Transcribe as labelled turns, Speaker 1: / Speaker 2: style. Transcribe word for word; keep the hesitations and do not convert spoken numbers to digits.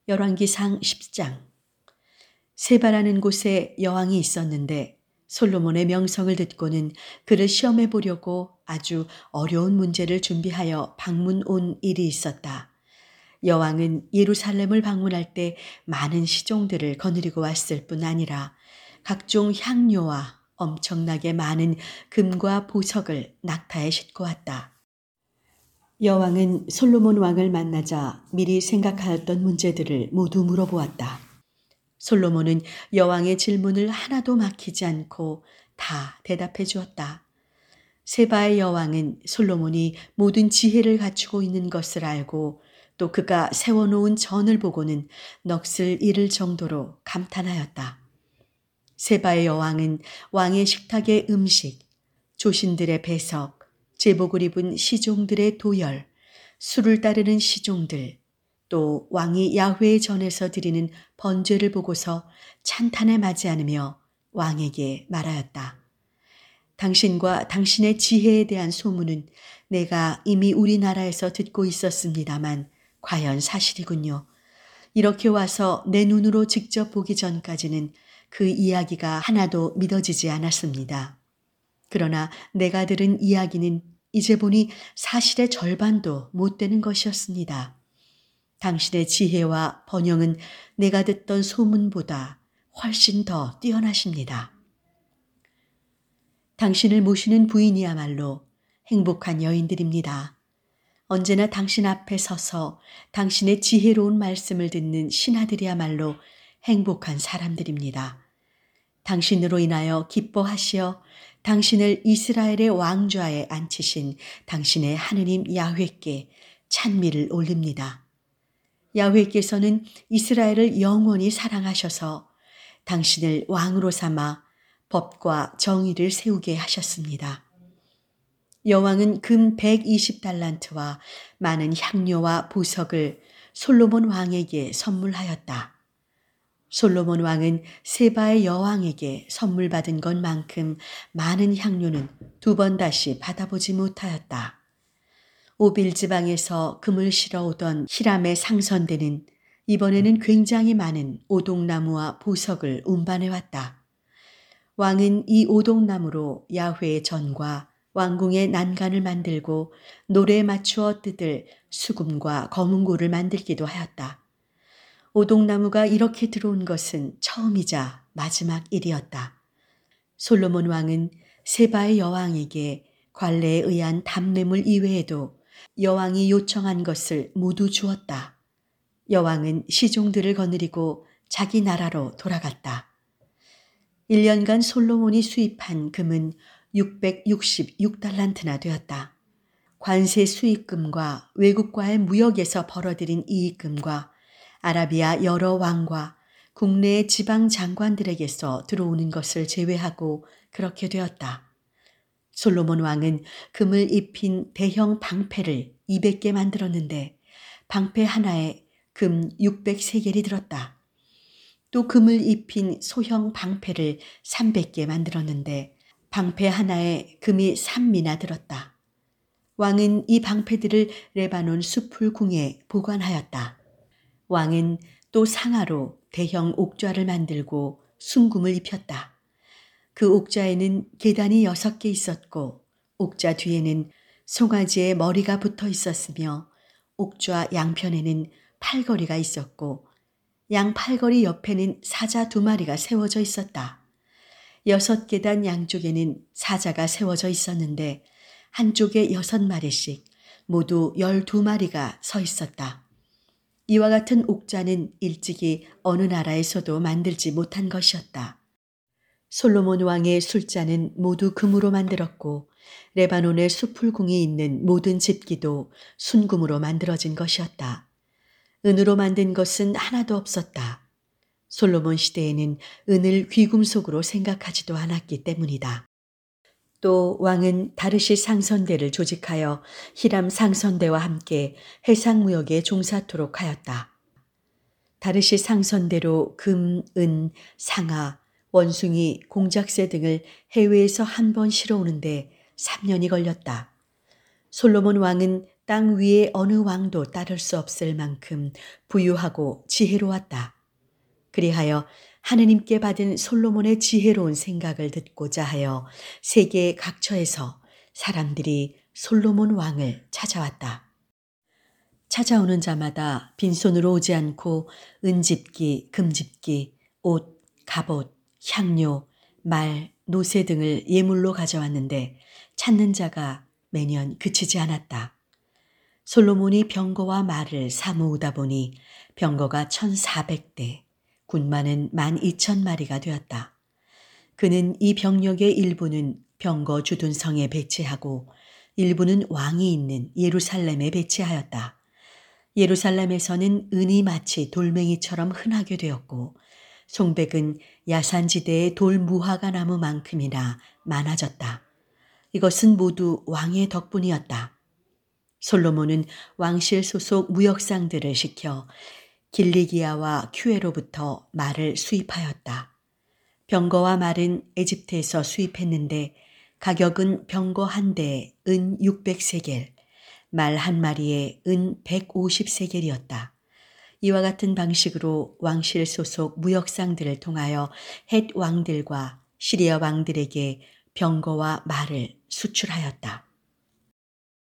Speaker 1: 열왕기상 십 장. 세바라는 곳에 여왕이 있었는데 솔로몬의 명성을 듣고는 그를 시험해 보려고 아주 어려운 문제를 준비하여 방문 온 일이 있었다. 여왕은 예루살렘을 방문할 때 많은 시종들을 거느리고 왔을 뿐 아니라 각종 향료와 엄청나게 많은 금과 보석을 낙타에 싣고 왔다. 여왕은 솔로몬 왕을 만나자 미리 생각하였던 문제들을 모두 물어보았다. 솔로몬은 여왕의 질문을 하나도 막히지 않고 다 대답해 주었다. 세바의 여왕은 솔로몬이 모든 지혜를 갖추고 있는 것을 알고 또 그가 세워놓은 전을 보고는 넋을 잃을 정도로 감탄하였다. 세바의 여왕은 왕의 식탁의 음식, 조신들의 배석, 제복을 입은 시종들의 도열, 술을 따르는 시종들, 또 왕이 야훼의 전에서 드리는 번제를 보고서 찬탄에 맞지 않으며 왕에게 말하였다. 당신과 당신의 지혜에 대한 소문은 내가 이미 우리나라에서 듣고 있었습니다만 과연 사실이군요. 이렇게 와서 내 눈으로 직접 보기 전까지는 그 이야기가 하나도 믿어지지 않았습니다. 그러나 내가 들은 이야기는 이제 보니 사실의 절반도 못 되는 것이었습니다. 당신의 지혜와 번영은 내가 듣던 소문보다 훨씬 더 뛰어나십니다. 당신을 모시는 부인이야말로 행복한 여인들입니다. 언제나 당신 앞에 서서 당신의 지혜로운 말씀을 듣는 신하들이야말로 행복한 사람들입니다. 당신으로 인하여 기뻐하시어 당신을 이스라엘의 왕좌에 앉히신 당신의 하느님 야훼께 찬미를 올립니다. 야훼께서는 이스라엘을 영원히 사랑하셔서 당신을 왕으로 삼아 법과 정의를 세우게 하셨습니다. 여왕은 금 백이십 달란트와 많은 향료와 보석을 솔로몬 왕에게 선물하였다. 솔로몬 왕은 세바의 여왕에게 선물 받은 것만큼 많은 향료는 두 번 다시 받아보지 못하였다. 오빌 지방에서 금을 실어 오던 히람의 상선대는 이번에는 굉장히 많은 오동나무와 보석을 운반해 왔다. 왕은 이 오동나무로 야훼의 전과 왕궁의 난간을 만들고 노래에 맞추어 뜯을 수금과 검은고를 만들기도 하였다. 오동나무가 이렇게 들어온 것은 처음이자 마지막 일이었다. 솔로몬 왕은 세바의 여왕에게 관례에 의한 답례물 이외에도 여왕이 요청한 것을 모두 주었다. 여왕은 시종들을 거느리고 자기 나라로 돌아갔다. 일 년간 솔로몬이 수입한 금은 육백육십육 달란트나 되었다. 관세 수익금과 외국과의 무역에서 벌어들인 이익금과 아라비아 여러 왕과 국내의 지방 장관들에게서 들어오는 것을 제외하고 그렇게 되었다. 솔로몬 왕은 금을 입힌 대형 방패를 이백 개 만들었는데 방패 하나에 금 육백 세겔이 들었다. 또 금을 입힌 소형 방패를 삼백 개 만들었는데 방패 하나에 금이 삼 미나 들었다. 왕은 이 방패들을 레바논 수풀궁에 보관하였다. 왕은 또 상아로 대형 옥좌를 만들고 순금을 입혔다. 그 옥좌에는 계단이 여섯 개 있었고 옥좌 뒤에는 송아지의 머리가 붙어 있었으며 옥좌 양편에는 팔걸이가 있었고 양 팔걸이 옆에는 사자 두 마리가 세워져 있었다. 여섯 계단 양쪽에는 사자가 세워져 있었는데 한쪽에 여섯 마리씩 모두 열두 마리가 서 있었다. 이와 같은 옥좌는 일찍이 어느 나라에서도 만들지 못한 것이었다. 솔로몬 왕의 술잔은 모두 금으로 만들었고 레바논의 수풀궁이 있는 모든 집기도 순금으로 만들어진 것이었다. 은으로 만든 것은 하나도 없었다. 솔로몬 시대에는 은을 귀금속으로 생각하지도 않았기 때문이다. 또 왕은 다르시 상선대를 조직하여 히람 상선대와 함께 해상무역에 종사토록 하였다. 다르시 상선대로 금, 은, 상아, 원숭이, 공작새 등을 해외에서 한 번 실어오는데 삼 년이 걸렸다. 솔로몬 왕은 땅 위의 어느 왕도 따를 수 없을 만큼 부유하고 지혜로웠다. 그리하여 하느님께 받은 솔로몬의 지혜로운 생각을 듣고자 하여 세계 각처에서 사람들이 솔로몬 왕을 찾아왔다. 찾아오는 자마다 빈손으로 오지 않고 은집기, 금집기, 옷, 갑옷, 향료, 말, 노새 등을 예물로 가져왔는데 찾는 자가 매년 그치지 않았다. 솔로몬이 병거와 말을 사모으다 보니 병거가 천사백 대, 군마는 만 이천 마리가 되었다. 그는 이 병력의 일부는 병거 주둔 성에 배치하고 일부는 왕이 있는 예루살렘에 배치하였다. 예루살렘에서는 은이 마치 돌멩이처럼 흔하게 되었고 송백은 야산지대의 돌 무화과 나무만큼이나 많아졌다. 이것은 모두 왕의 덕분이었다. 솔로몬은 왕실 소속 무역상들을 시켜 길리기아와 큐에로부터 말을 수입하였다. 병거와 말은 에집트에서 수입했는데 가격은 병거 한 대에 은 육백 세겔, 말 한 마리에 은 백오십 세겔이었다. 이와 같은 방식으로 왕실 소속 무역상들을 통하여 헷 왕들과 시리아 왕들에게 병거와 말을 수출하였다.